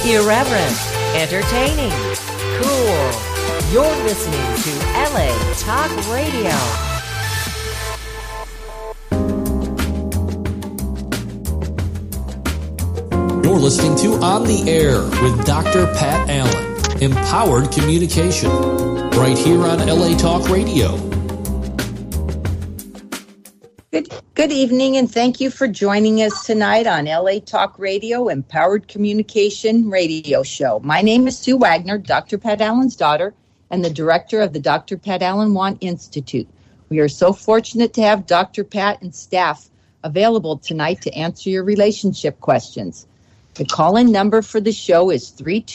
Irreverent, entertaining, cool. You're listening to LA Talk Radio. You're listening to On the Air with Dr. Pat Allen. Empowered communication. Right here on LA Talk Radio. Good evening, and thank you for joining us tonight on LA Talk Radio, Empowered Communication Radio Show. My name is Sue Wagner, Dr. Pat Allen's daughter, and the director of the Dr. Pat Allen Want Institute. We are so fortunate to have Dr. Pat and staff available tonight to answer your relationship questions. The call-in number for the show is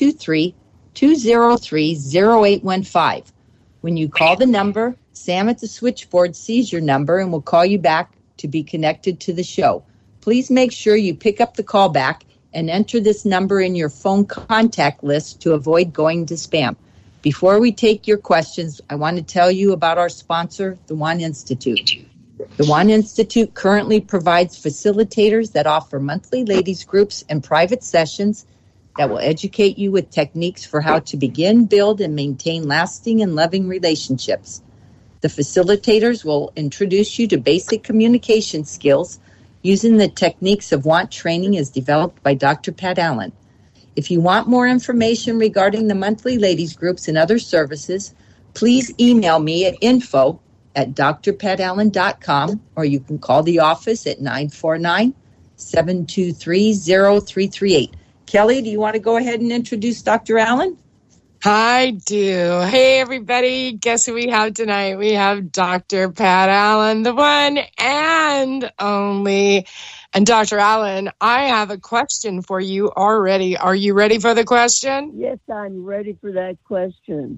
323-203-0815. When you call the number, Sam at the switchboard sees your number and will call you back to be connected to the show. Please make sure you pick up the call back and enter this number in your phone contact list to avoid going to spam. Before we take your questions, I want to tell you about our sponsor, the Want Institute. The Want Institute currently provides facilitators that offer monthly ladies groups and private sessions that will educate you with techniques for how to begin, build, and maintain lasting and loving relationships. The facilitators will introduce you to basic communication skills using the techniques of Want training as developed by Dr. Pat Allen. If you want more information regarding the monthly ladies groups and other services, please email me at info@drpatallen.com, or you can call the office at 949-723-0338. Kelly, do you want to go ahead and introduce Dr. Allen? I do. Hey, everybody. Guess who we have tonight? We have Dr. Pat Allen, the one and only. And Dr. Allen, I have a question for you already. Are you ready for the question? Yes, I'm ready for that question.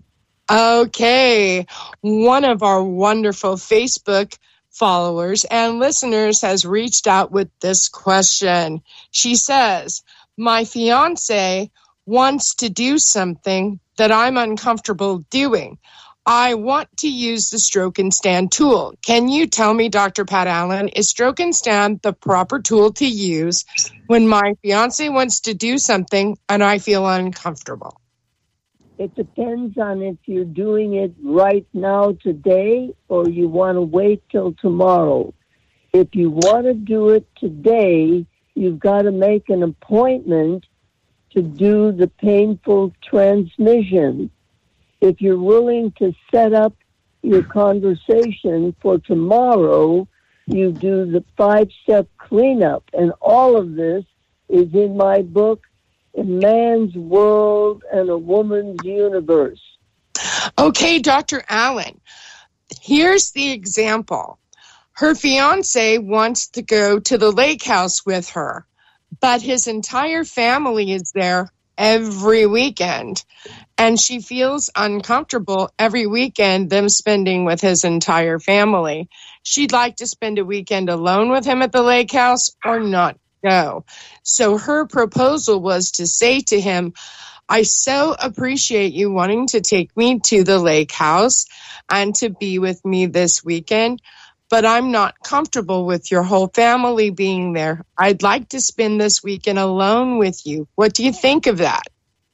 Okay. One of our wonderful Facebook followers and listeners has reached out with this question. She says, my fiance wants to do something that I'm uncomfortable doing. I want to use the stroke and stand tool. Can you tell me, Dr. Pat Allen, is stroke and stand the proper tool to use when my fiance wants to do something and I feel uncomfortable? It depends on if you're doing it right now today or you want to wait till tomorrow. If you want to do it today, you've got to make an appointment to do the painful transmission. If you're willing to set up your conversation for tomorrow, you do the 5-step cleanup. And all of this is in my book, A Man's World and a Woman's Universe. Okay, Dr. Allen, here's the example. Her fiance wants to go to the lake house with her, but his entire family is there every weekend, and she feels uncomfortable every weekend them spending with his entire family. She'd like to spend a weekend alone with him at the lake house or not go. So her proposal was to say to him, I so appreciate you wanting to take me to the lake house and to be with me this weekend, but I'm not comfortable with your whole family being there. I'd like to spend this weekend alone with you. What do you think of that?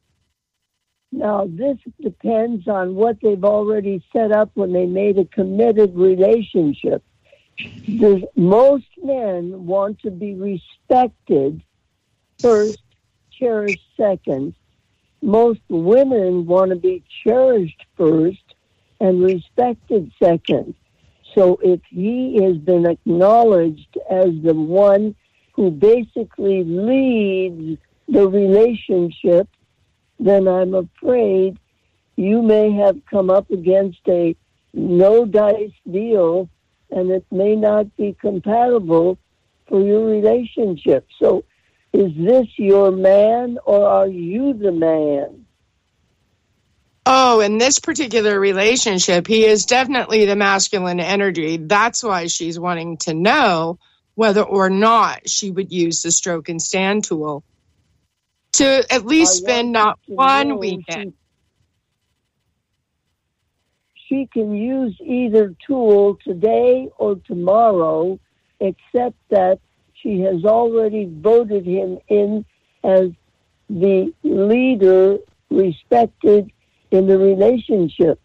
Now, this depends on what they've already set up when they made a committed relationship. Most men want to be respected first, cherished second. Most women want to be cherished first and respected second. So if he has been acknowledged as the one who basically leads the relationship, then I'm afraid you may have come up against a no-dice deal, and it may not be compatible for your relationship. So is this your man, or are you the man? Oh, in this particular relationship, he is definitely the masculine energy. That's why she's wanting to know whether or not she would use the stroke and stand tool to at least spend not one weekend. She can use either tool today or tomorrow, except that she has already voted him in as the leader respected in the relationship.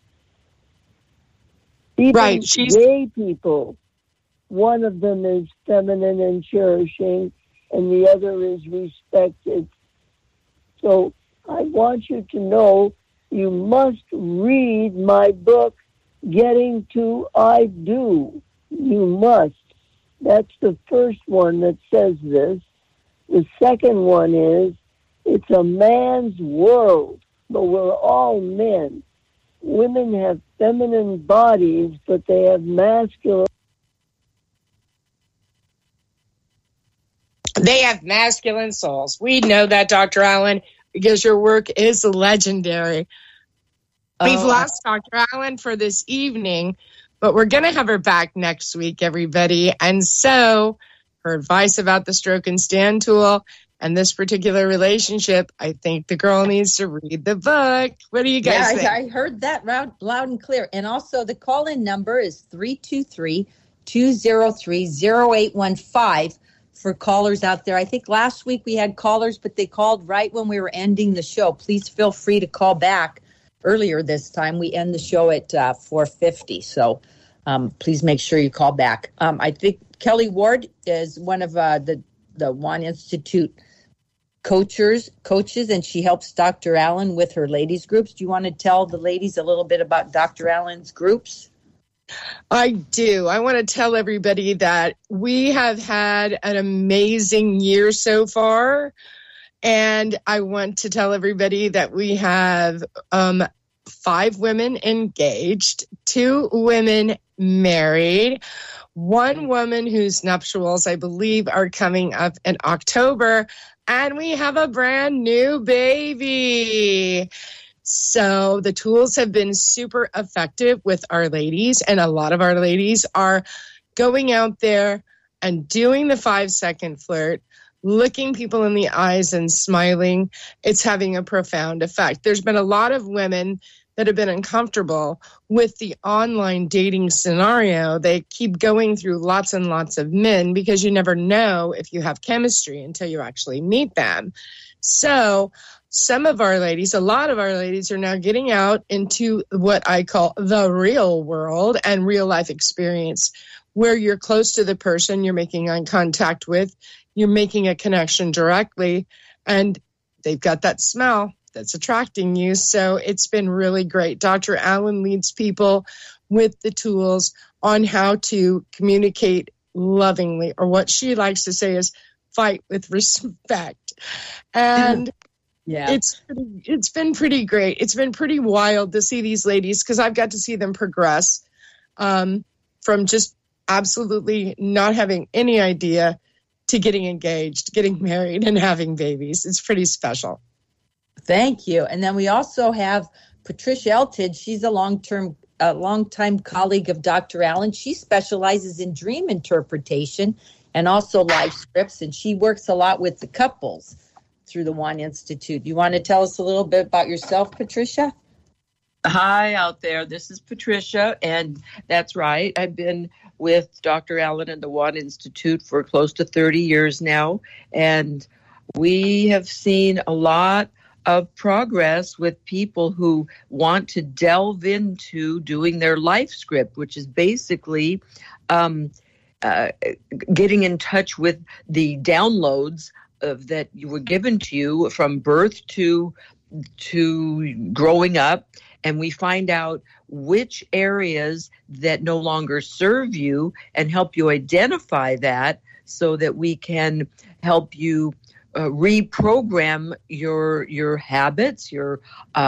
Even Right, gay people, one of them is feminine and cherishing, and the other is respected. So I want you to know you must read my book, Getting to I Do. You must. That's the first one that says this. The second one is, it's a man's world, but we're all men. Women have feminine bodies, but they have masculine. They have masculine souls. We know that, Dr. Allen, because your work is legendary. We've lost Dr. Allen for this evening, but we're going to have her back next week, everybody. And so her advice about the stroke and stand tool and this particular relationship, I think the girl needs to read the book. What do you guys think? I heard that loud and clear. And also the call-in number is 323-203-0815 for callers out there. I think last week we had callers, but they called right when we were ending the show. Please feel free to call back earlier this time. We end the show at 4:50. So please make sure you call back. I think Kelly Ward is one of the One Institute coaches, and she helps Dr. Allen with her ladies groups. Do you want to tell the ladies a little bit about Dr. Allen's groups? I do. I want to tell everybody that we have had an amazing year so far. And I want to tell everybody that we have 5 women engaged, 2 women married, 1 woman whose nuptials, I believe, are coming up in October, and we have a brand new baby. So the tools have been super effective with our ladies, and a lot of our ladies are going out there and doing the 5-second flirt, looking people in the eyes and smiling. It's having a profound effect. There's been a lot of women that have been uncomfortable with the online dating scenario. They keep going through lots and lots of men because you never know if you have chemistry until you actually meet them. So some of our ladies, a lot of our ladies are now getting out into what I call the real world and real life experience, where you're close to the person you're making eye contact with, you're making a connection directly, and they've got that smell that's attracting you. So it's been really great. Dr. Allen leads people with the tools on how to communicate lovingly, or what she likes to say is fight with respect. And yeah, it's been pretty great. It's been pretty wild to see these ladies, because I've got to see them progress from just absolutely not having any idea to getting engaged, getting married, and having babies. It's pretty special. Thank you. And then we also have Patricia Eltidge. She's a longtime colleague of Dr. Allen. She specializes in dream interpretation and also life scripts, and she works a lot with the couples through the One Institute. You want to tell us a little bit about yourself, Patricia? Hi out there. This is Patricia, and that's right. I've been with Dr. Allen and the One Institute for close to 30 years now, and we have seen a lot of progress with people who want to delve into doing their life script, which is basically getting in touch with the downloads that were given to you from birth to growing up. And we find out which areas that no longer serve you and help you identify that, so that we can help you reprogram your habits, your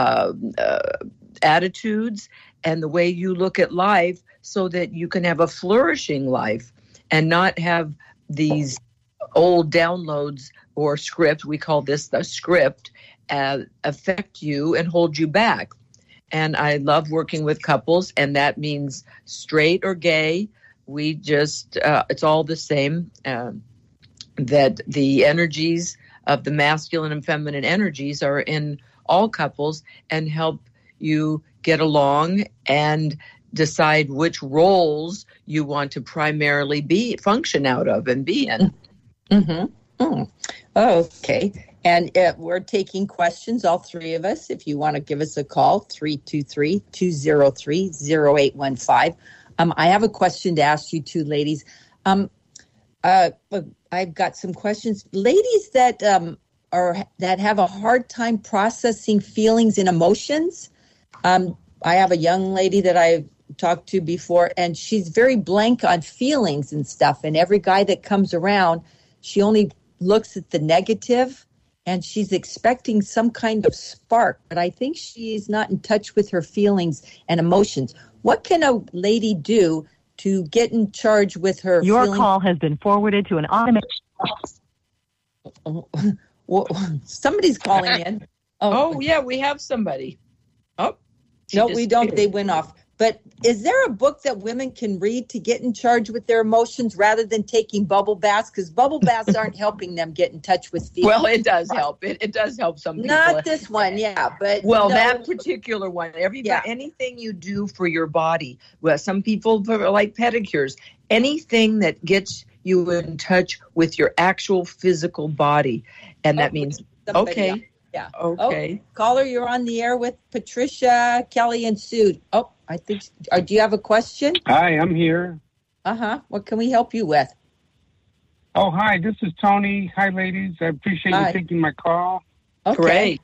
attitudes, and the way you look at life, so that you can have a flourishing life and not have these old downloads or scripts, we call this the script, affect you and hold you back. And I love working with couples, and that means straight or gay. We just, it's all the same, that the energies of the masculine and feminine energies are in all couples, and help you get along and decide which roles you want to primarily function out of and be in. Mm-hmm. Okay. And we're taking questions, all three of us. If you want to give us a call, 323-203-0815. I have a question to ask you two ladies. I've got some questions. Ladies that have a hard time processing feelings and emotions. I have a young lady that I've talked to before, and she's very blank on feelings and stuff. And every guy that comes around, she only looks at the negative, and she's expecting some kind of spark. But I think she's not in touch with her feelings and emotions. What can a lady do to get in charge with her Your feelings? call has been forwarded to an automated... Well, somebody's calling in. Oh, yeah, we have somebody. Oh, no, we don't. They went off. But is there a book that women can read to get in charge with their emotions rather than taking bubble baths? Because bubble baths aren't helping them get in touch with feelings. Well, it does help. It does help some people. Not this one, yeah. But that particular one. Anything you do for your body. Well, some people like pedicures. Anything that gets you in touch with your actual physical body. And that means, okay. Yeah. Okay. Oh, caller, you're on the air with Patricia, Kelly, and Sue. Oh, I think. Do you have a question? Hi, I'm here. What can we help you with? Oh, hi. This is Tony. Hi, ladies. I appreciate you taking my call. Okay. Great.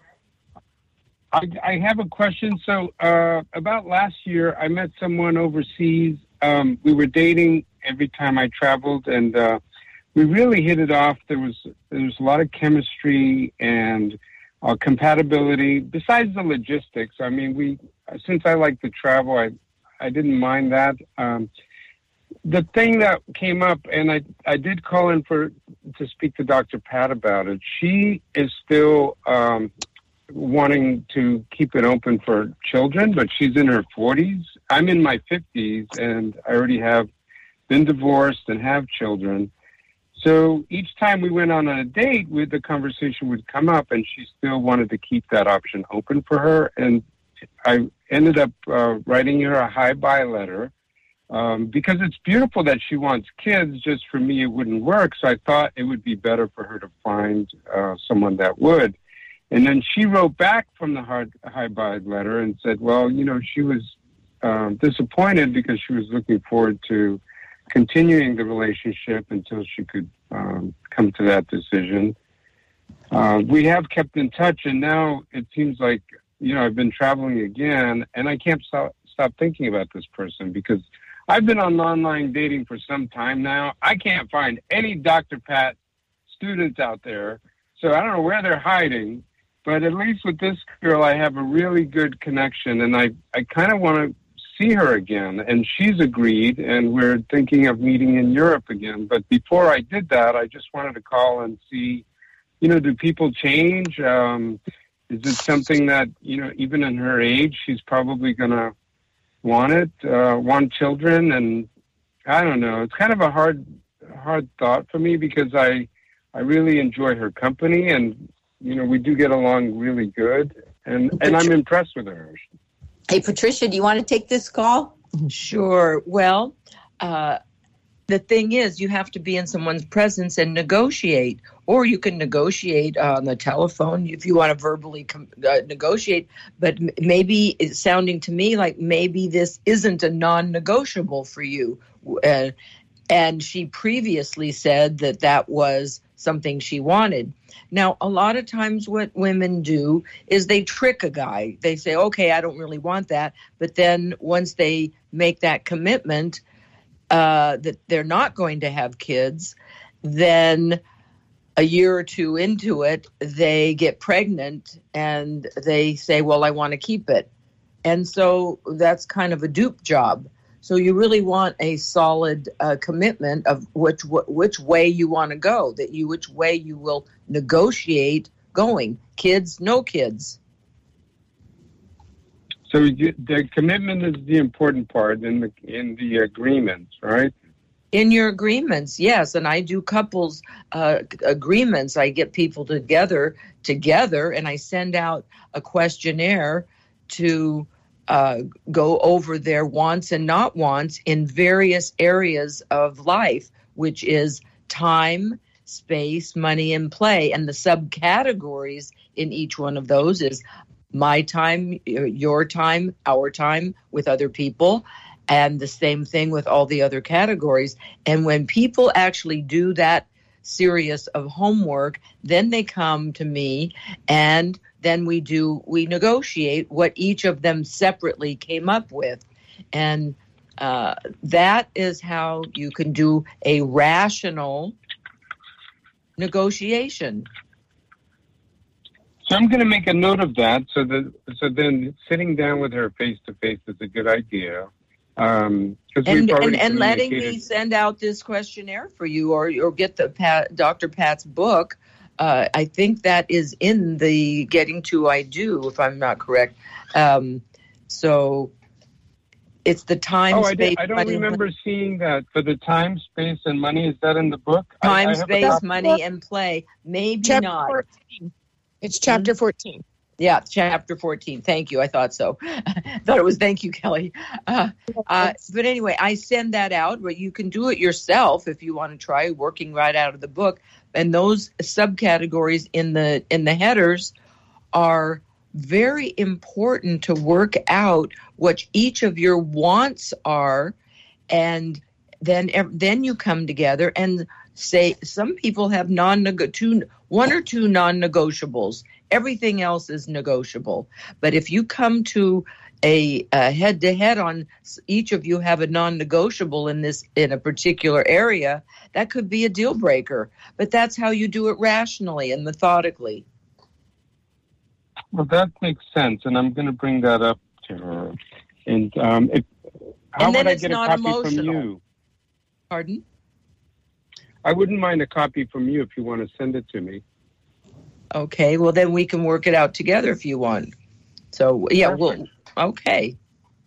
I have a question. So, about last year, I met someone overseas. We were dating every time I traveled, and we really hit it off. There was a lot of chemistry and compatibility. Besides the logistics, I mean, since I like to travel, I didn't mind that. The thing that came up, and I did call in to speak to Dr. Pat about it. She is still wanting to keep it open for children, but she's in her 40s. I'm in my 50s, and I already have been divorced and have children. So each time we went on a date, the conversation would come up, and she still wanted to keep that option open for her. And I ended up writing her a hi-bye letter because it's beautiful that she wants kids. Just for me, it wouldn't work. So I thought it would be better for her to find someone that would. And then she wrote back from the hi-bye letter and said, well, she was disappointed because she was looking forward to continuing the relationship until she could come to that decision. We have kept in touch, and now it seems like, I've been traveling again, and I can't stop thinking about this person because I've been on online dating for some time now. I can't find any Dr. Pat students out there, so I don't know where they're hiding, but at least with this girl, I have a really good connection, and I kind of want to see her again, and she's agreed, and we're thinking of meeting in Europe again. But before I did that, I just wanted to call and see, do people change? Is it something that, even in her age, she's probably going to want children? And I don't know. It's kind of a hard thought for me because I really enjoy her company, and, we do get along really good, and I'm impressed with her. Hey, Patricia, do you want to take this call? Sure. Well, the thing is, you have to be in someone's presence and negotiate, or you can negotiate on the telephone if you want to verbally negotiate. But maybe it's sounding to me like maybe this isn't a non-negotiable for you. And she previously said that was something she wanted. Now, a lot of times what women do is they trick a guy. They say, okay, I don't really want that. But then once they make that commitment that they're not going to have kids, then a year or two into it, they get pregnant and they say, well, I want to keep it. And so that's kind of a dupe job. So you really want a solid commitment of which way you want to go, which way you will negotiate going. Kids, no kids. So the commitment is the important part in the agreements, right? In your agreements, yes. And I do couples agreements. I get people together, and I send out a questionnaire to go over their wants and not wants in various areas of life, which is time, space, money, and play. And the subcategories in each one of those is my time, your time, our time with other people, and the same thing with all the other categories. And when people actually do that series of homework, then they come to me, and then we negotiate what each of them separately came up with. And that is how you can do a rational negotiation. So I'm going to make a note of that. So then sitting down with her face to face is a good idea. And letting me send out this questionnaire for you, or get the Dr. Pat's book. I think that is in the Getting to I Do, if I'm not correct. So it's the time, space. I don't remember seeing that for the time, space, and money. Is that in the book? Time, space, money, and play. Maybe chapter not. 14. It's chapter 14. Yeah, chapter 14. Thank you. I thought so. I thought it was thank you, Kelly. But anyway, I send that out, but you can do it yourself if you want to try working right out of the book. And those subcategories in the headers are very important to work out what each of your wants are, and then you come together and say some people have one or two non-negotiables. Everything else is negotiable. But if you come to a head-to-head on each of you have a non-negotiable in a particular area, that could be a deal breaker. But that's how you do it rationally and methodically. Well, that makes sense, and I'm going to bring that up to her. And how would I get a copy from you? Pardon? I wouldn't mind a copy from you if you want to send it to me. Okay, well, then we can work it out together if you want. So, yeah, okay.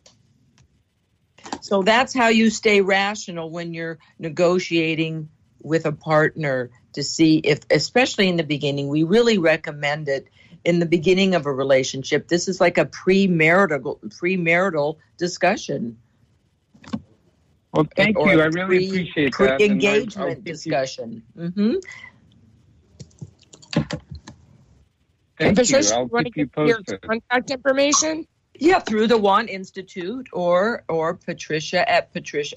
So that's how you stay rational when you're negotiating with a partner, to see if, especially in the beginning, we really recommend it in the beginning of a relationship. This is like a premarital discussion. Well, thank you. I really appreciate that. Pre-engagement discussion. Mm-hmm. Thank you. I'll keep you posted. Your contact information? Yeah, through the Want Institute or Patricia at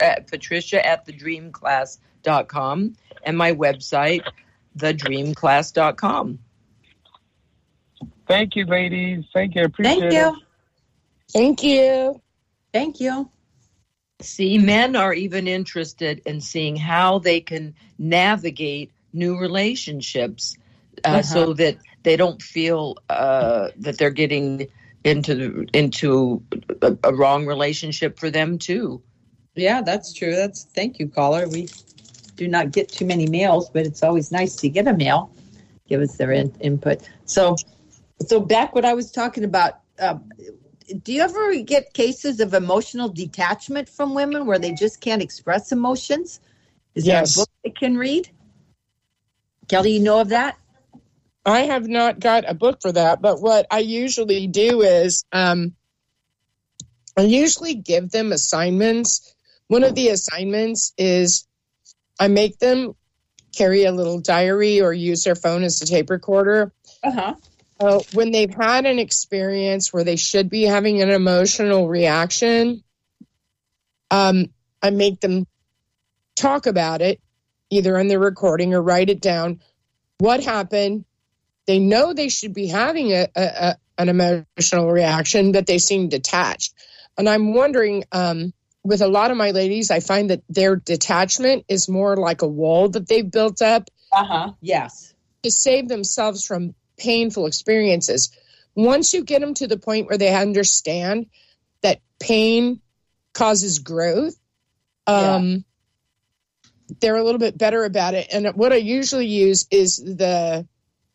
thedreamclass.com, and my website, thedreamclass.com. Thank you, ladies. Thank you. I appreciate it. Thank you. Thank you. See, men are even interested in seeing how they can navigate new relationships, so that they don't feel that they're getting into a wrong relationship for them too. Yeah, that's true. Thank you, caller. We do not get too many mails, but it's always nice to get a mail. Give us their input. So back what I was talking about. Do you ever get cases of emotional detachment from women where they just can't express emotions? Is there a book they can read? Kelly, you know of that? I have not got a book for that, but what I usually do is I usually give them assignments. One of the assignments is I make them carry a little diary or use their phone as a tape recorder. When they've had an experience where they should be having an emotional reaction, I make them talk about it, either in the recording or write it down. What happened? They know they should be having an emotional reaction, but they seem detached. And I'm wondering, with a lot of my ladies, I find that their detachment is more like a wall that they've built up. Yes. To save themselves from painful experiences. Once you get them to the point where they understand that pain causes growth, they're a little bit better about it. And what I usually use is the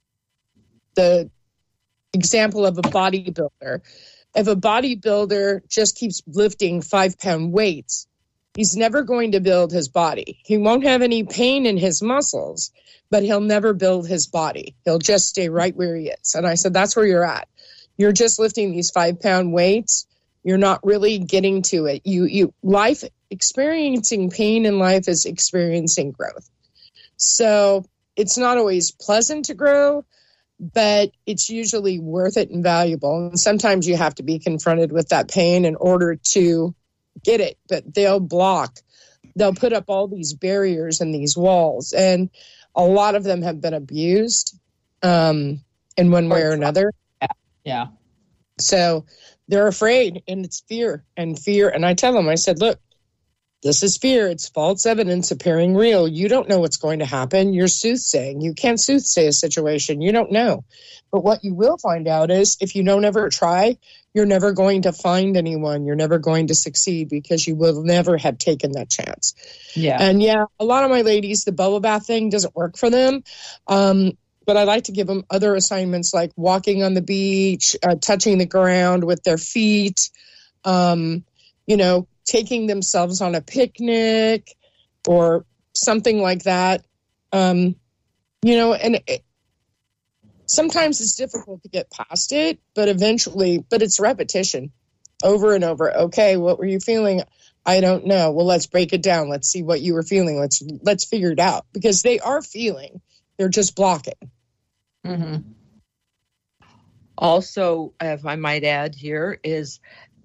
example of a bodybuilder. If a bodybuilder just keeps lifting 5-pound weights, he's never going to build his body. He won't have any pain in his muscles, but he'll never build his body. He'll just stay right where he is. And I said, that's where you're at. You're just lifting these 5-pound weights. You're not really getting to it. Experiencing pain in life is experiencing growth. So it's not always pleasant to grow, but it's usually worth it and valuable. And sometimes you have to be confronted with that pain in order to get it, but they'll put up all these barriers and these walls. And a lot of them have been abused in one way or another. Yeah. So they're afraid, and it's fear. And I tell them, I said, look, this is fear. It's false evidence appearing real. You don't know what's going to happen. You're soothsaying. You can't soothsay a situation. You don't know. But what you will find out is if you don't ever try, you're never going to find anyone. You're never going to succeed because you will never have taken that chance. Yeah. And a lot of my ladies, the bubble bath thing doesn't work for them. But I like to give them other assignments like walking on the beach, touching the ground with their feet, taking themselves on a picnic or something like that. Sometimes it's difficult to get past it, but it's repetition over and over. Okay, what were you feeling? I don't know. Well, let's break it down. Let's see what you were feeling. Let's figure it out, because they are feeling. They're just blocking. Mm-hmm. Also, if I might add here, is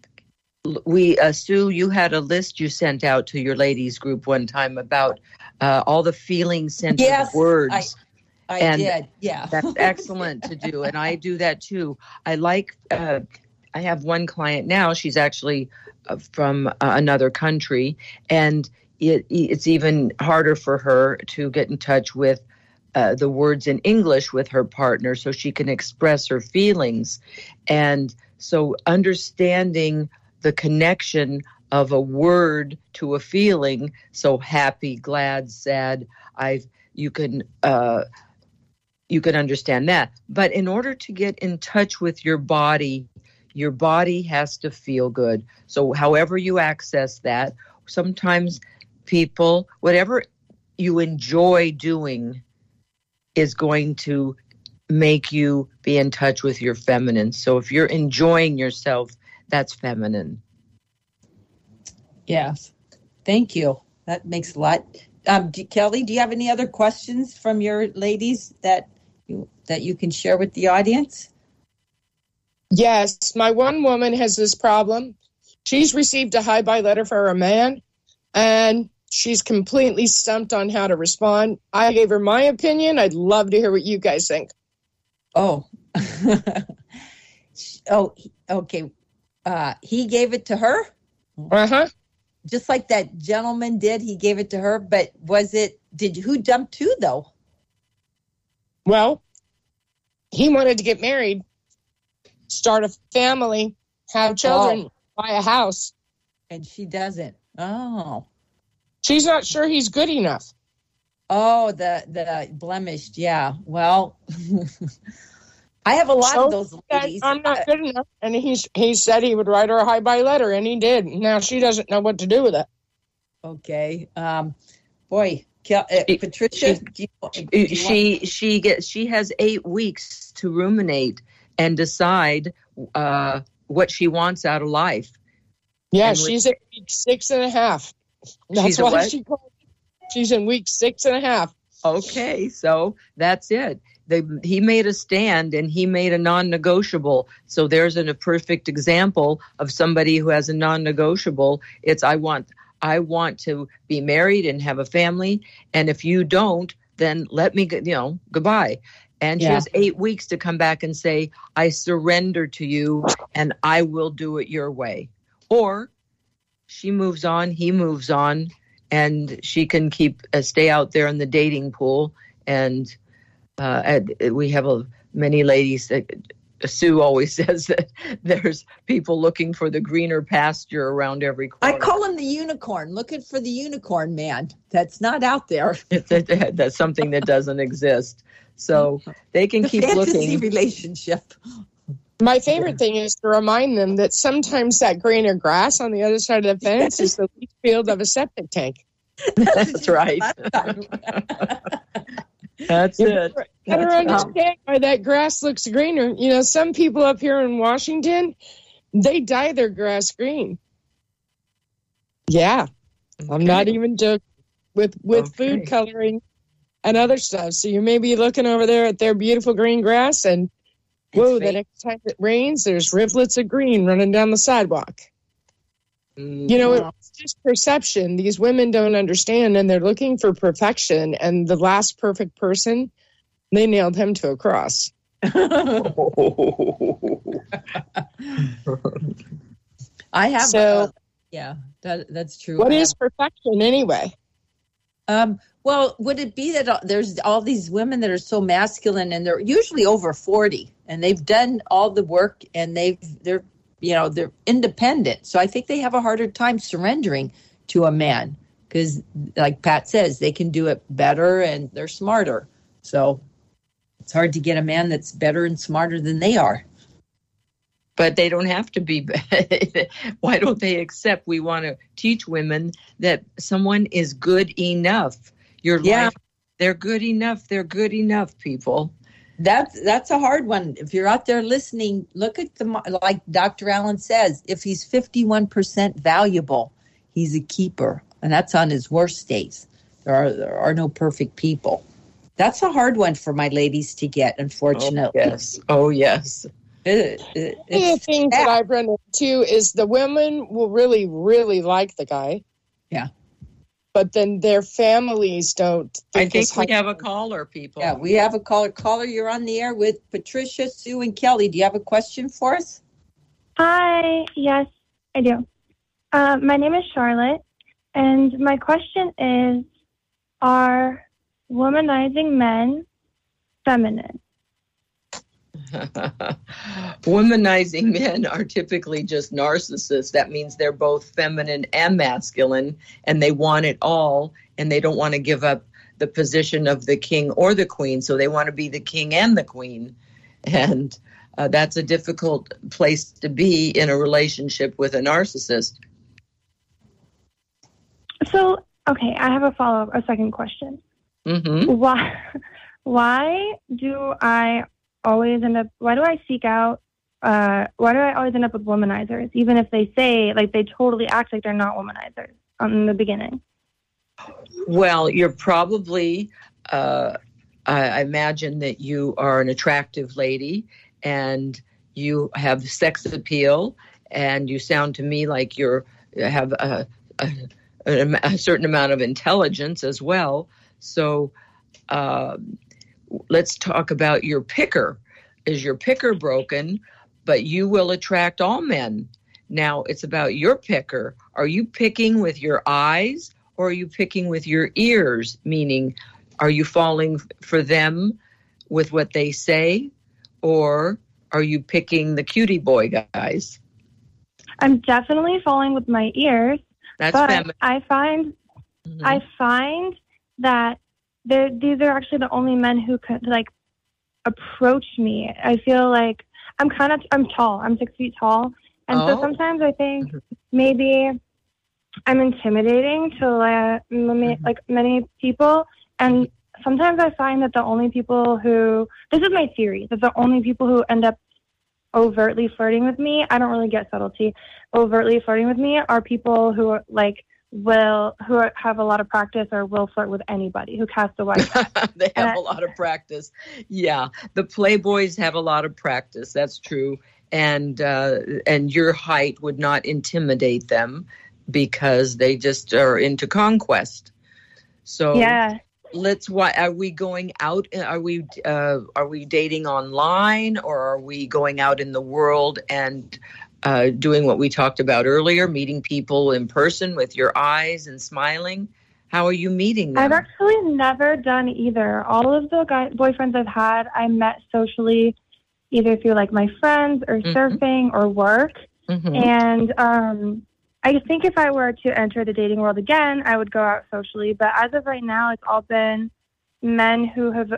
Sue, you had a list you sent out to your ladies group one time about all the feeling-centered words. I did, yeah. That's excellent to do, and I do that too. I have one client now. She's actually from another country, and it's even harder for her to get in touch with the words in English with her partner so she can express her feelings. And so understanding the connection of a word to a feeling, so happy, glad, sad, you can understand that. But in order to get in touch with your body has to feel good. So however you access that, sometimes people, whatever you enjoy doing is going to make you be in touch with your feminine. So if you're enjoying yourself, that's feminine. Yes. Thank you. That makes a lot. Kelly, do you have any other questions from your ladies that you can share with the audience? Yes. My one woman has this problem. She's received a hi-bye letter for a man, and she's completely stumped on how to respond. I gave her my opinion. I'd love to hear what you guys think. Oh. Okay. He gave it to her? Uh-huh. Just like that gentleman did, he gave it to her. But who dumped who, though? Well, he wanted to get married, start a family, have children, buy a house. And she doesn't. Oh. She's not sure he's good enough. Oh, the blemished. Yeah. Well, I have a lot of those ladies. I'm not good enough. And he said he would write her a hi-bye letter, and he did. Now she doesn't know what to do with it. Okay. Patricia, she has 8 weeks to ruminate and decide what she wants out of life. Yeah, she's at week 6.5. That's why she's in week 6.5. Okay, so that's it. He made a stand, and he made a non-negotiable. So there's a perfect example of somebody who has a non-negotiable. It's I want to be married and have a family, and if you don't, then let me goodbye. And she has 8 weeks to come back and say, I surrender to you, and I will do it your way. Or she moves on, he moves on, and she can stay out there in the dating pool. And we have many ladies that Sue always says that there's people looking for the greener pasture around every corner. I call him the unicorn, looking for the unicorn man. That's not out there. That's something that doesn't exist. So they can keep looking. Fantasy relationship. My favorite thing is to remind them that sometimes that greener grass on the other side of the fence is the leach field of a septic tank. That's right. That's it. Better understand why that grass looks greener. Some people up here in Washington, they dye their grass green. Yeah. Okay. I'm not even joking. With food coloring, and other stuff. So you may be looking over there at their beautiful green grass, and whoa, the next time it rains, there's rivulets of green running down the sidewalk. You know, it's just perception. These women don't understand, and they're looking for perfection. And the last perfect person, they nailed him to a cross. I have. So, that's true. What is perfection anyway? Well, would it be that there's all these women that are so masculine, and they're usually over 40, and they've done all the work, and they're independent. So I think they have a harder time surrendering to a man because, like Pat says, they can do it better and they're smarter. So it's hard to get a man that's better and smarter than they are. But they don't have to be. Why don't they accept? We want to teach women that someone is good enough. Your life, they're good enough. They're good enough, people. That's a hard one. If you're out there listening, look at like Dr. Allen says, if he's 51% valuable, he's a keeper. And that's on his worst days. There are no perfect people. That's a hard one for my ladies to get, unfortunately. Oh, yes. The thing that I've run into is the women will really, really like the guy. Yeah. But then their families don't. I think we have a caller, people. Yeah, we have a caller. Caller, you're on the air with Patricia, Sue, and Kelly. Do you have a question for us? Hi. Yes, I do. My name is Charlotte, and my question is, are womanizing men feminine? Womanizing men are typically just narcissists. That means they're both feminine and masculine, and they want it all, and they don't want to give up the position of the king or the queen, so they want to be the king and the queen. And that's a difficult place to be in a relationship with a narcissist. So, okay, I have a follow-up, a second question. Mm-hmm. Why do I always end up, why do I always end up with womanizers, even if they say, like, they totally act like they're not womanizers in the beginning? Well, you're probably, I imagine that you are an attractive lady and you have sex appeal, and you sound to me like you have a certain amount of intelligence as well. So let's talk about your picker. Is your picker broken? But you will attract all men. Now, it's about your picker. Are you picking with your eyes, or are you picking with your ears? Meaning, are you falling for them with what they say, or are you picking the cutie boy guys? I'm definitely falling with my ears. That's but feminine. I find that these are actually the only men who could, like, approach me. I feel like I'm tall. I'm 6 feet tall. And so sometimes I think maybe I'm intimidating to many people. And sometimes I find that the only people who, this is my theory, that the only people who end up overtly flirting with me, I don't really get subtlety, overtly flirting with me are people who are who have a lot of practice or will flirt with anybody, who cast a wide They have a lot of practice. Yeah, the playboys have a lot of practice. That's true. And your height would not intimidate them because they just are into conquest. So yeah. Are we going out? Are we dating online, or are we going out in the world and doing what we talked about earlier, meeting people in person with your eyes and smiling? How are you meeting them? I've actually never done either. All of the boyfriends I've had, I met socially, either through like my friends or surfing or work. Mm-hmm. And I think if I were to enter the dating world again, I would go out socially. But as of right now, it's all been men who have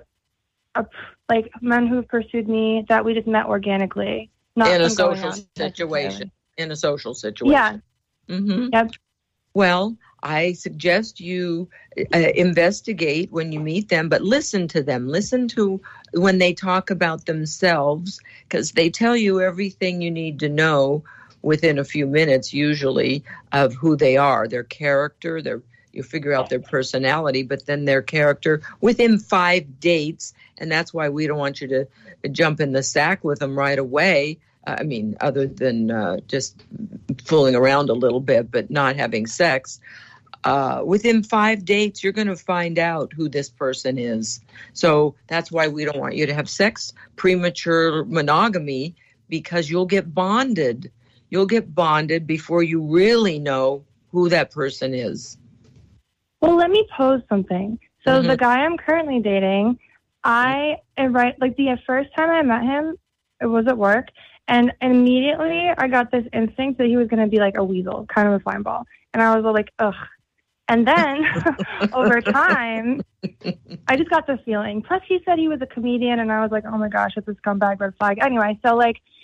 pursued me that we just met organically. In a social situation. In a social situation. Yeah. Mm-hmm. Yep. Well, I suggest you investigate when you meet them, but listen to them. Listen to when they talk about themselves, because they tell you everything you need to know within a few minutes, usually, of who they are, their character, their, You figure out their personality, but then their character within 5 dates. And that's why we don't want you to jump in the sack with them right away. I mean, other than just fooling around a little bit, but not having sex. Within 5 dates, you're going to find out who this person is. So that's why we don't want you to have sex, premature monogamy, because you'll get bonded. You'll get bonded before you really know who that person is. Well, let me pose something. So the guy I'm currently dating, the first time I met him, it was at work, and immediately I got this instinct that he was going to be like a weasel, kind of a slime ball. And I was like, ugh. And then over time, I just got the feeling. Plus, he said he was a comedian, and I was like, oh my gosh, it's a scumbag red flag. Anyway, so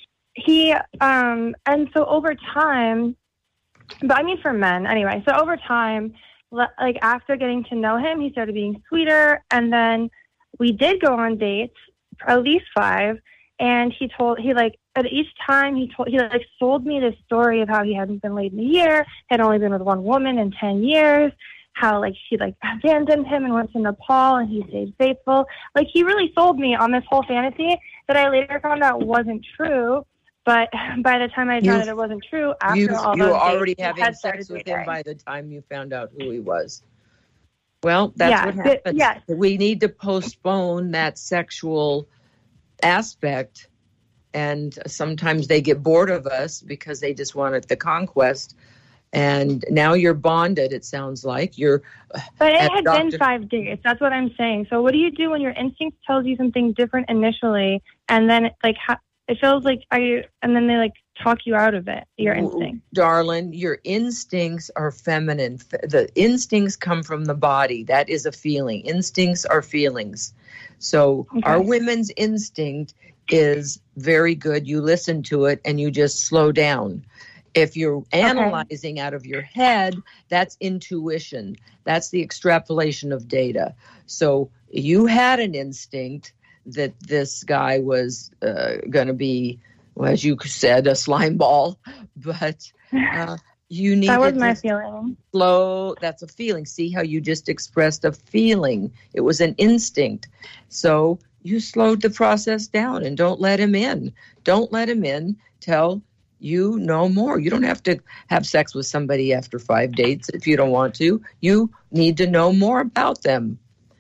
and so over time, but I mean for men anyway, so over time, like after getting to know him, he started being sweeter, and then we did go on dates, at least 5, and at each time he sold me this story of how he hadn't been laid in a year, had only been with one woman in 10 years, how she abandoned him and went to Nepal and he stayed faithful. Like, he really sold me on this whole fantasy that I later found out wasn't true. But by the time I found out it wasn't true, after all those dates, you were already having sex with him by the time you found out who he was. Well, that's what happens. Yes. We need to postpone that sexual aspect, and sometimes they get bored of us because they just wanted the conquest. And now you're bonded, it sounds like. But it had been 5 days. That's what I'm saying. So what do you do when your instinct tells you something different initially, and then it feels like and then they talk you out of it, your instinct? Darling, your instincts are feminine. The instincts come from the body. That is a feeling. Instincts are feelings. So our women's instinct is very good. You listen to it and you just slow down. If you're analyzing out of your head, that's intuition. That's the extrapolation of data. So you had an instinct that this guy was going to be, well, as you said, a slime ball, but you need that was my feeling. Slow. That's a feeling. See how you just expressed a feeling? It was an instinct. So you slowed the process down and don't let him in. Don't let him in till you know more. You don't have to have sex with somebody after 5 dates if you don't want to. You need to know more about them.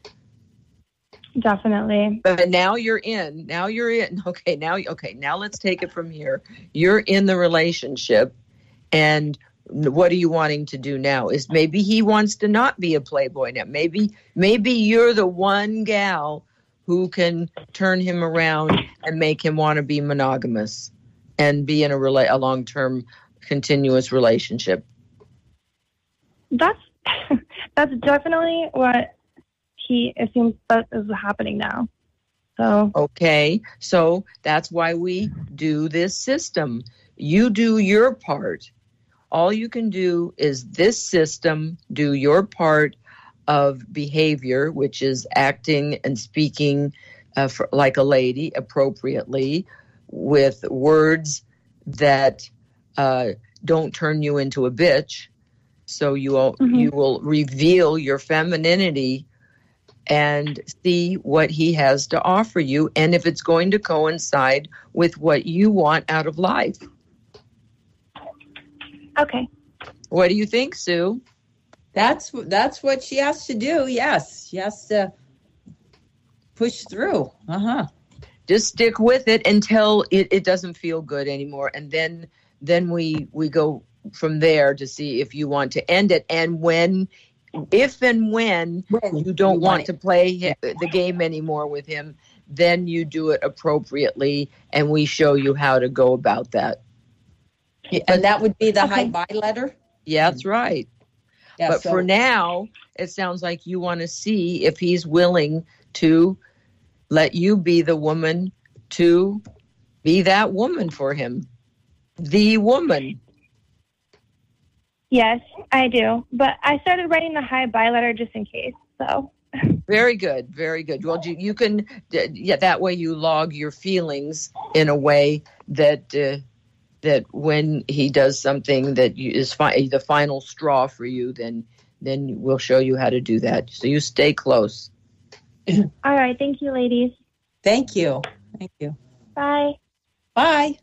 Definitely. But now you're in. Now you're in. Now let's take it from here. You're in the relationship, and what are you wanting to do now? Is maybe he wants to not be a playboy now. Maybe you're the one gal who can turn him around and make him want to be monogamous and be in a long-term continuous relationship. That's definitely what he assumes that is happening now. So okay, so that's why we do this system. You do your part. All you can do is this system, do your part of behavior, which is acting and speaking like a lady appropriately, with words that don't turn you into a bitch. So you will reveal your femininity and see what he has to offer you, and if it's going to coincide with what you want out of life. Okay. What do you think, Sue? That's what she has to do. Yes, she has to push through. Just stick with it until it doesn't feel good anymore, and then we go from there to see if you want to end it, and when you don't want to play the game anymore with him, then you do it appropriately, and we show you how to go about that. And that would be the hi-bye letter? Yeah, that's right. Yeah, but for now, it sounds like you want to see if he's willing to let you be the woman, to be that woman for him. The woman. Yes, I do. But I started writing the hi-bye letter just in case, so. Very good, very good. Well, you can, that way you log your feelings in a way that when he does something that is the final straw for you, then then we'll show you how to do that. So you stay close. All right. Thank you, ladies. Thank you. Thank you. Bye. Bye.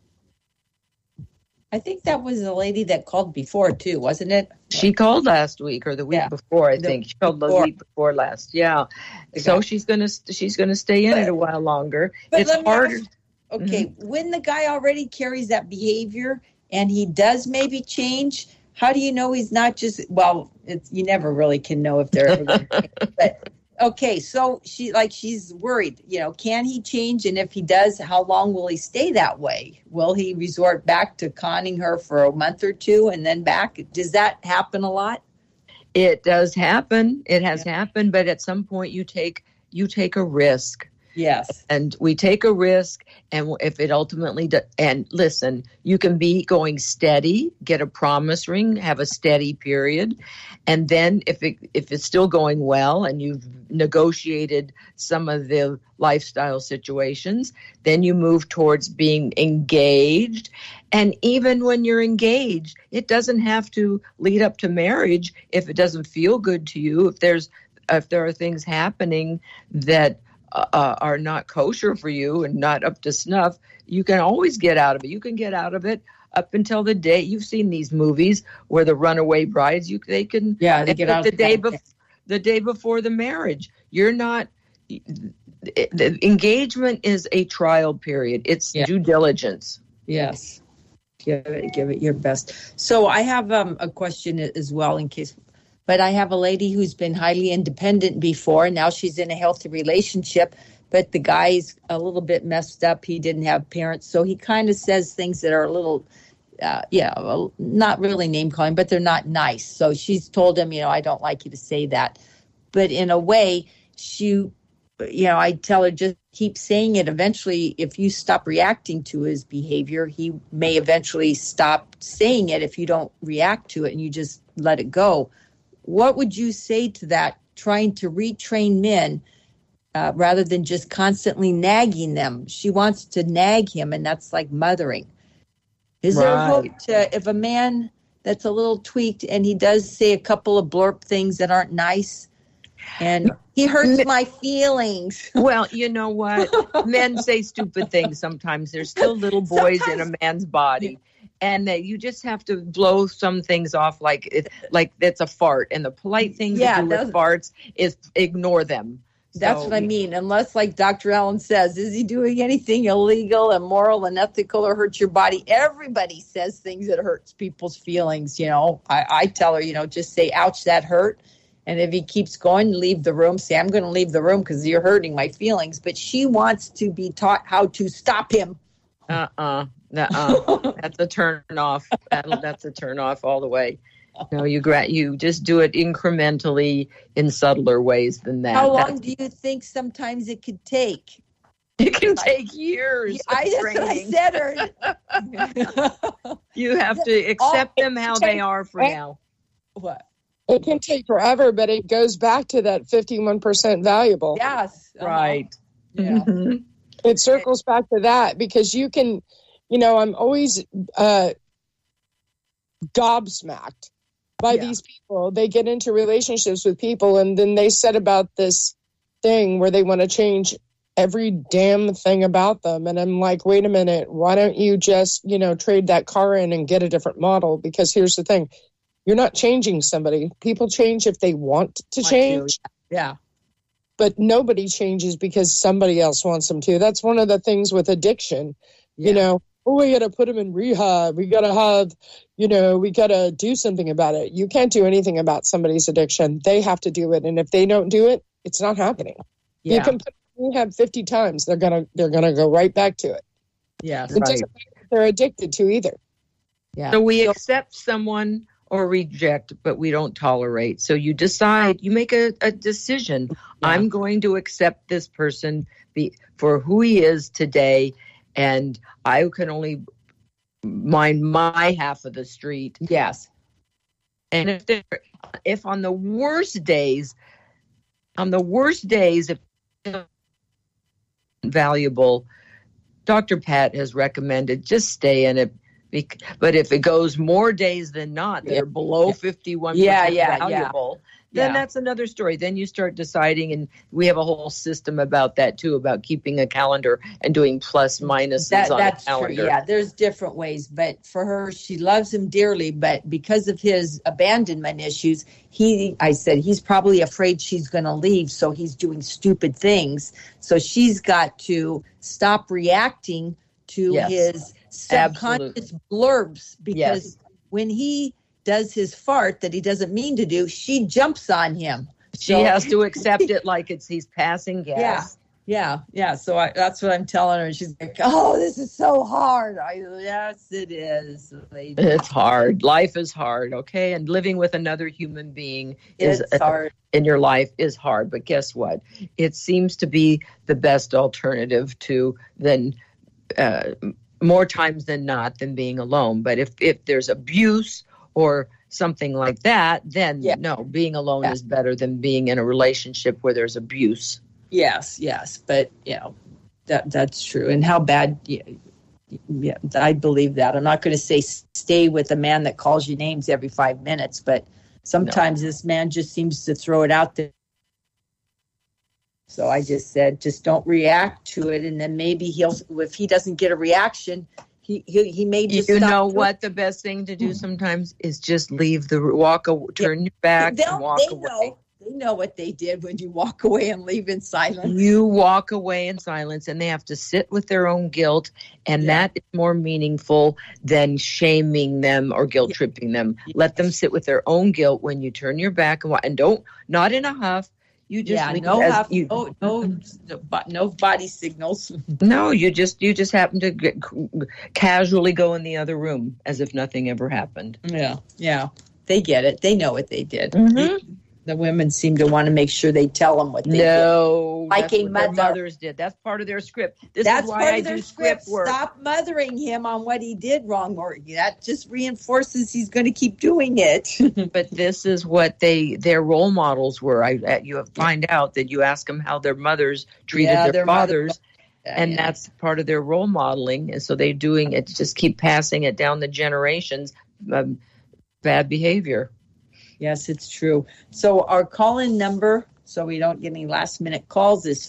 I think that was the lady that called before too, wasn't it? She called last week or the week before, I think. She called the week before last. Yeah. So she's gonna stay in it a while longer. But it's harder. Okay, when the guy already carries that behavior and he does maybe change, how do you know he's not just, well, you never really can know if they're ever going to change. But, okay, so she's worried, can he change? And if he does, how long will he stay that way? Will he resort back to conning her for a month or two and then back? Does that happen a lot? It does happen. It has happened, but at some point you take a risk. Yes. And we take a risk, and if it ultimately and listen, you can be going steady, get a promise ring, have a steady period, and then if it's still going well and you've negotiated some of the lifestyle situations, then you move towards being engaged. And even when you're engaged, it doesn't have to lead up to marriage if it doesn't feel good to you. If there are things happening that are not kosher for you and not up to snuff, you can always get out of it. You can get out of it up until the day. You've seen these movies where the runaway brides, they get out the day before the marriage. You're not. The engagement is a trial period. It's due diligence. Yes, give it your best. So I have a question as well in case. But I have a lady who's been highly independent before, and now she's in a healthy relationship, but the guy's a little bit messed up. He didn't have parents, so he kind of says things that are a little, not really name-calling, but they're not nice. So she's told him, I don't like you to say that. But in a way, I tell her, just keep saying it. Eventually, if you stop reacting to his behavior, he may eventually stop saying it if you don't react to it and you just let it go. What would you say to that, trying to retrain men rather than just constantly nagging them? She wants to nag him, and that's like mothering. Is there a hope if a man that's a little tweaked and he does say a couple of blurb things that aren't nice and he hurts my feelings? Well, you know what? Men say stupid things sometimes. There's still little boys in a man's body. And that you just have to blow some things off like it's a fart. And the polite thing to do with farts is ignore them. That's what I mean. Unless, like Dr. Allen says, is he doing anything illegal, immoral, unethical, or hurt your body? Everybody says things that hurts people's feelings. I tell her, just say, ouch, that hurt. And if he keeps going, leave the room. Say, I'm going to leave the room because you're hurting my feelings. But she wants to be taught how to stop him. That's a turn off. That's a turn off all the way. No, you just do it incrementally in subtler ways than that. How long do you think sometimes it could take? It can take years. That's what I said. You have to accept them how they are for now. What? It can take forever, but it goes back to that 51% valuable. Yes. Right. Yeah. Mm-hmm. It circles back to that because you can, I'm always gobsmacked by these people. They get into relationships with people and then they set about this thing where they want to change every damn thing about them. And I'm like, wait a minute, why don't you just, trade that car in and get a different model? Because here's the thing. You're not changing somebody. People change if they want to change. Yeah. But nobody changes because somebody else wants them to. That's one of the things with addiction. We got to put them in rehab. We got to have, we got to do something about it. You can't do anything about somebody's addiction. They have to do it. And if they don't do it, it's not happening. Yeah. You can put them in rehab 50 times. They're going to go right back to it. Yeah. It doesn't matter what they're addicted to either. Yeah. So we accept someone or reject, but we don't tolerate. So you decide, you make a decision. Yeah. I'm going to accept this person for who he is today, and I can only mind my half of the street. Yes. And if on the worst days, if valuable, Dr. Pat has recommended just stay in it. But if it goes more days than not that are below 51% valuable, then that's another story. Then you start deciding, and we have a whole system about that too, about keeping a calendar and doing plus minuses on a calendar. True. Yeah, there's different ways. But for her, she loves him dearly. But because of his abandonment issues, I said he's probably afraid she's going to leave, so he's doing stupid things. So she's got to stop reacting to his subconscious blurbs, because when he does his fart that he doesn't mean to do, she jumps on him. She has to accept it like he's passing gas. Yeah. So that's what I'm telling her. She's like, "Oh, this is so hard." Yes, it is. It's hard. Life is hard, okay? And living with another human being is hard. In your life is hard. But guess what? It seems to be the best alternative to then more times than not than being alone. But if there's abuse or something like that, then no, being alone is better than being in a relationship where there's abuse. Yes. But, that's true. And how bad, I believe that. I'm not going to say stay with a man that calls you names every 5 minutes, but sometimes this man just seems to throw it out there. So I just said, just don't react to it. And then maybe if he doesn't get a reaction, he may just stop. What the best thing to do sometimes is just turn your back and walk away. They know what they did when you walk away and leave in silence. You walk away in silence, and they have to sit with their own guilt, and that is more meaningful than shaming them or guilt tripping them. Let them sit with their own guilt when you turn your back and not in a huff. You just no body signals. No, you just happen to casually go in the other room as if nothing ever happened. Yeah. They get it. They know what they did. Mm-hmm. The women seem to want to make sure they tell them what they did. No, like a mother. Their mothers did. That's part of their script. That's why I do script work. Stop mothering him on what he did wrong, or that just reinforces he's going to keep doing it. But this is what their role models were. You find out that you ask them how their mothers treated their fathers. And that's part of their role modeling. And so they're doing it, just keep passing it down the generations, bad behavior. Yes, it's true. So our call-in number, so we don't get any last-minute calls, is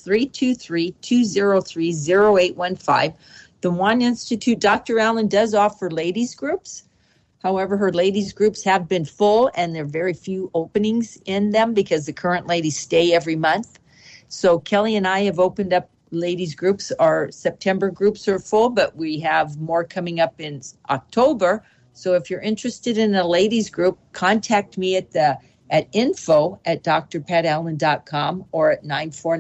323-203-0815. The One Institute, Dr. Allen does offer ladies groups. However, her ladies groups have been full, and there are very few openings in them because the current ladies stay every month. So Kelly and I have opened up ladies groups. Our September groups are full, but we have more coming up in October. So if you're interested in a ladies group, contact me at info@drpatallen.com or at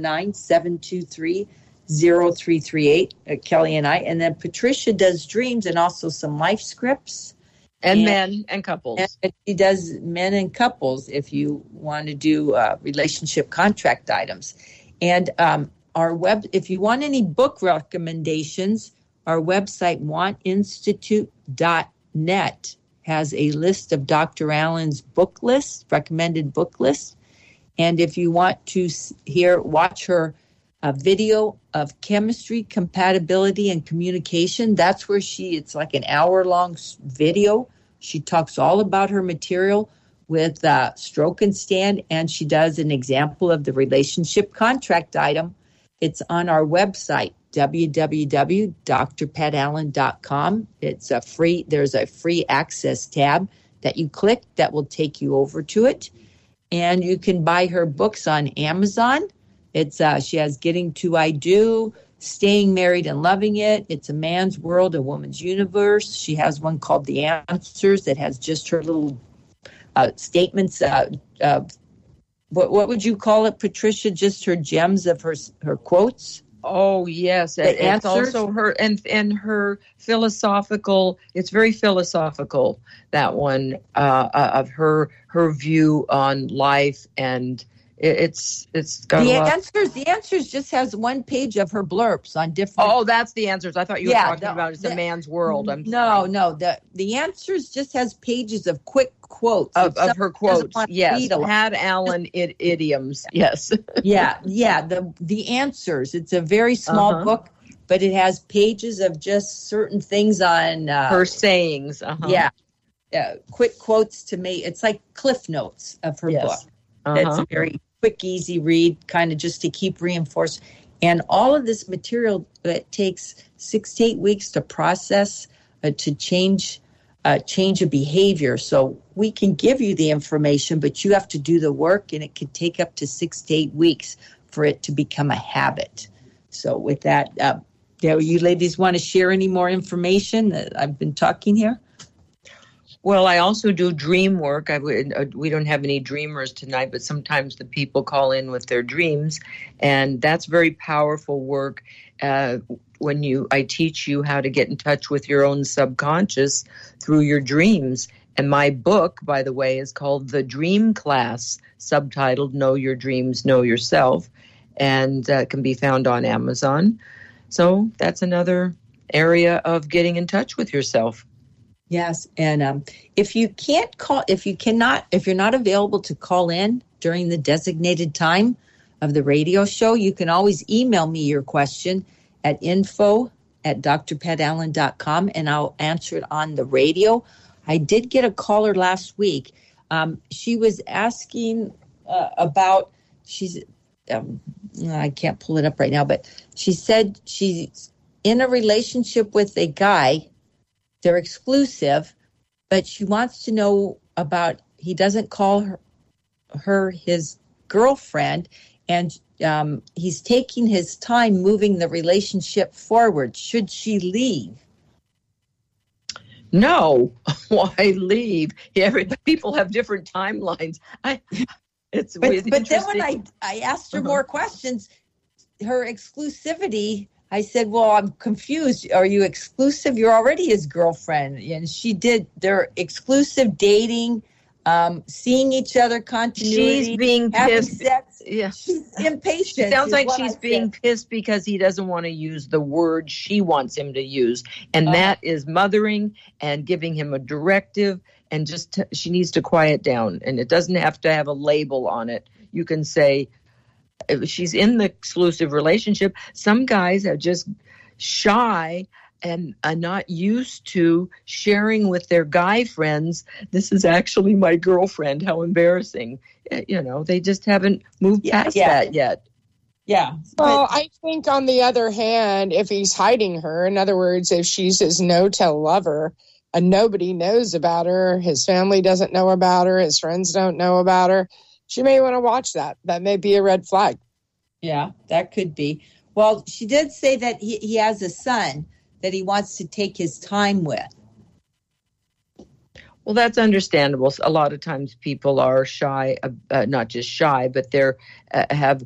949-723-0338, Kelly and I. And then Patricia does dreams and also some life scripts. And men and couples. And she does men and couples if you want to do relationship contract items. And if you want any book recommendations, our website, wantinstitute.net, has a list of Dr. Allen's recommended book list. And if you want to watch her video of chemistry, compatibility, and communication, that's where it's like an hour-long video. She talks all about her material with Stroke and Stand, and she does an example of the relationship contract item. It's on our website, www.drpatallen.com. There's a free access tab that you click that will take you over to it. And you can buy her books on Amazon. She has Getting to I Do, Staying Married and Loving It. It's a Man's World, a Woman's Universe. She has one called The Answers that has just her little statements. What would you call it, Patricia? Just her gems of her quotes? Oh, yes. It's also her and her philosophical. It's very philosophical, that one, of her view on life, and it's got The Answers just has one page of her blurbs on different. Oh, that's The Answers. I thought you were talking about it's a man's world. No. The Answers just has pages of quick quotes of her quotes. Yes, Pat Allen idioms. Yes. Yeah. The Answers. It's a very small book, but it has pages of just certain things on her sayings. Quick quotes to me. It's like Cliff Notes of her book. It's a very quick, easy read, kind of just to keep reinforced. And all of this material that takes 6 to 8 weeks to process, to change a behavior. So we can give you the information, but you have to do the work, and it can take up to 6 to 8 weeks for it to become a habit. So with that, you ladies want to share any more information that I've been talking here? Well, I also do dream work. We don't have any dreamers tonight, but sometimes the people call in with their dreams, and that's very powerful work. I teach you how to get in touch with your own subconscious through your dreams. And my book, by the way, is called The Dream Class, subtitled Know Your Dreams, Know Yourself, and can be found on Amazon. So that's another area of getting in touch with yourself. Yes, and if you're not available to call in during the designated time of the radio show, you can always email me your question at info@drpatallen.com, and I'll answer it on the radio. I did get a caller last week. She was asking about, I can't pull it up right now, but she said she's in a relationship with a guy. They're exclusive, but she wants to know about, he doesn't call her his girlfriend, and he's taking his time moving the relationship forward. Should she leave? No. Why leave? People have different timelines. But then when I asked her more questions, her exclusivity, I said, well, I'm confused. Are you exclusive? You're already his girlfriend. And they're exclusive dating, seeing each other, continuity. She's being pissed. Sex. Yeah. She's impatient. It sounds like she's being pissed because he doesn't want to use the word she wants him to use. And that is mothering and giving him a directive. And she needs to quiet down. And it doesn't have to have a label on it. You can say, she's in the exclusive relationship. Some guys are just shy and are not used to sharing with their guy friends, this is actually my girlfriend, how embarrassing. They just haven't moved past that yet. Yeah. Well, I think on the other hand, if he's hiding her, in other words, if she's his no-tell lover and nobody knows about her, his family doesn't know about her, his friends don't know about her, she may want to watch that. That may be a red flag. Yeah, that could be. Well, she did say that he has a son that he wants to take his time with. Well, that's understandable. A lot of times people are shy, not just shy, but they have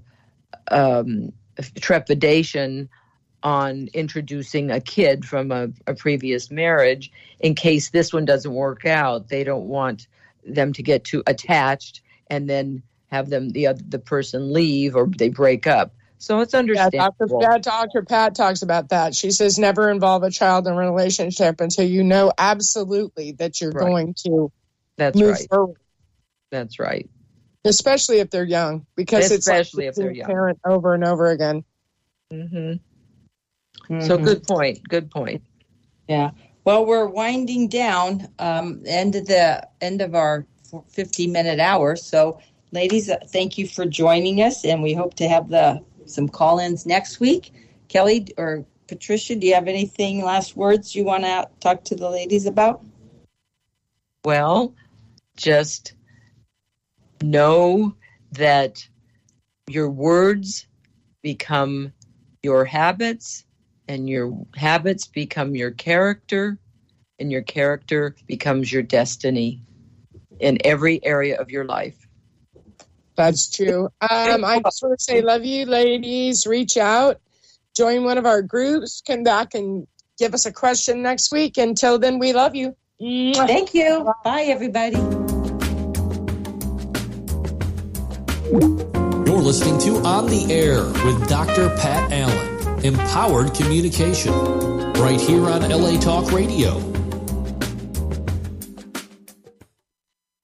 trepidation on introducing a kid from a previous marriage in case this one doesn't work out. They don't want them to get too attached and then have the person leave or they break up. So it's understandable. Dr. Pat talks about that. She says never involve a child in a relationship until you know absolutely that you're going to move forward. That's right. Especially if they're young, because especially if they're young. Parent over and over again. Mm-hmm. So good point. Yeah. Well, we're winding down. End of our 50-minute hour. So, ladies, thank you for joining us, and we hope to have some call-ins next week. Kelly or Patricia, do you have anything, last words you want to talk to the ladies about? Well, just know that your words become your habits, and your habits become your character, and your character becomes your destiny in every area of your life. That's true. I just want to say, love you, ladies. Reach out, join one of our groups, come back and give us a question next week. Until then, we love you. Thank you. Bye, everybody. You're listening to On the Air with Dr. Pat Allen. Empowered communication. Right here on LA Talk Radio.